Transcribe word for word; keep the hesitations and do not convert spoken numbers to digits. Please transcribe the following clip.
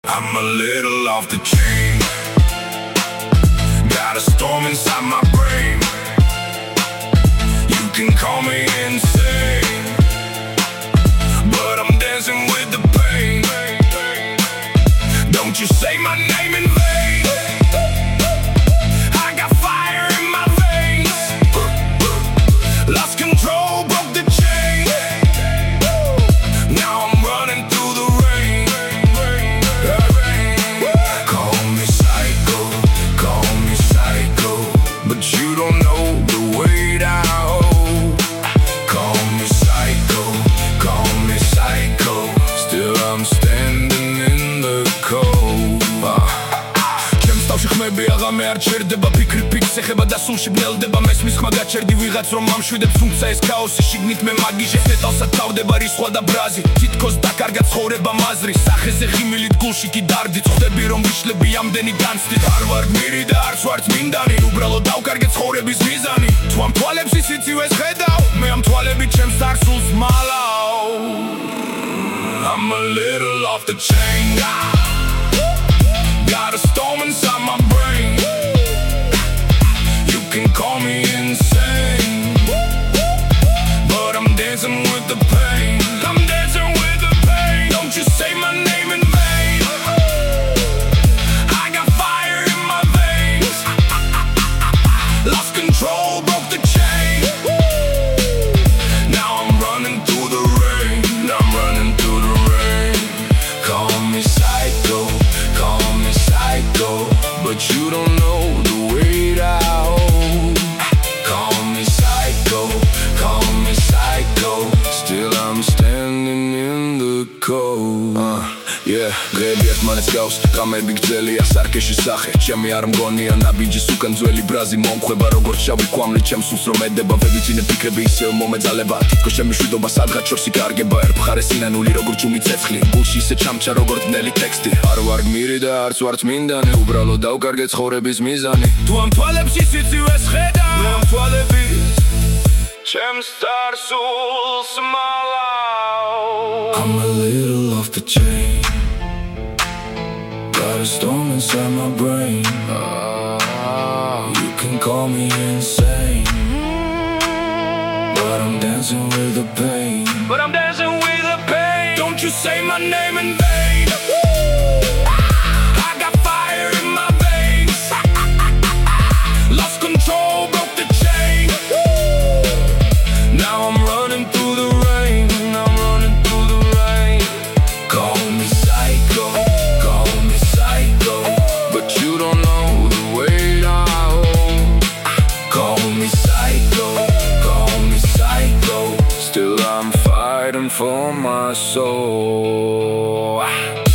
I'm a little off the chain. Got a storm inside my brain. You can call me insane, but I'm dancing with the pain. Don't you say my name in vain. I got fire in my veins. Lost control, broke the chain. Now I'm running through the rain. Call me psycho, call me psycho, but you don't know the weight I hold. Call me psycho, call me psycho, still I'm standing in the cold. ჩემს თავში ხმები აღა მე არ ჩერდება, ფიქრი ფიქს ეხება და სულში ბნელდება. მესმის ხმა გაჩერდი ვიღაც რომ ამშვიდებს, თუმცა ეს ქაოსი შიგნით მე მაგიჟე ნეტალსად თავდება რისხვა და ბრაზი. თითქოს დაკარგა ცხოვრება მაზრი, სახეზე ღიმილით გულში კი დარდით. ხვდები რომ ვიშლები ამდენი განცდით. არ ვარ გმირი და არც ვარ წმინდანი, უბრალოდ დავკარგე ცხოვრების მიზანი. თუ ამ თვალებში სიცივეს ხედავ, მე ამ თვალებით ჩემს წარსულს მალავ. I'm a little off the chain. Got a storm inside my brain. You can call me insane, but I'm dancing with the pain. I'm dancing with the pain. Don't you say my name in vain. I got fire in my veins. Lost control, broke the chain. Now I'm running through the rain. I'm running through the rain. Call me psycho, call me psycho, but you don't know the weight I hold. Call me psycho, call me psycho, still I'm standing in the cold. uh, Yeah, დღეები ერთმანეთს გავს, კამები გძელია სარკეში სახე. ჩემი არ მგონია ნაბიჯის უკან ძველი ბრაზი მომხვება როგორც შავი კვამლი ჩემს სულს რომ ედება. ვებიცინე ფიქრები ისევ მომეძალება, თითქოს ჩემი მშვიდობა სადღაც შორს იკარგება. ერთ მხარეს სინანული როგორც ჭუმი ცეცხლი, გულში ისე ჩამჩა როგორც ბნელი ტექსტი. არ ვარ გმირი და არც ვარ წმინდანი, უბრალოდ დავკარგე ცხოვრების მიზანი. თუ ამ თვალებში სიცივეს ხედავ, მე ამ თვალებით ჩემს წარსულს მალავ. I'm a little off the chain. Got a storm inside my brain. You can call me insane, but I'm dancing with the pain. But I'm dancing with the pain. Don't you say my name in vain. I got fire in my veins. Lost control, broke the chain. Now I'm running through the rain. I'm running through the rain. Call me psycho, call me psycho, but you don't know the weight I hold. Call me psycho, call me psycho, still I'm fighting for my soul.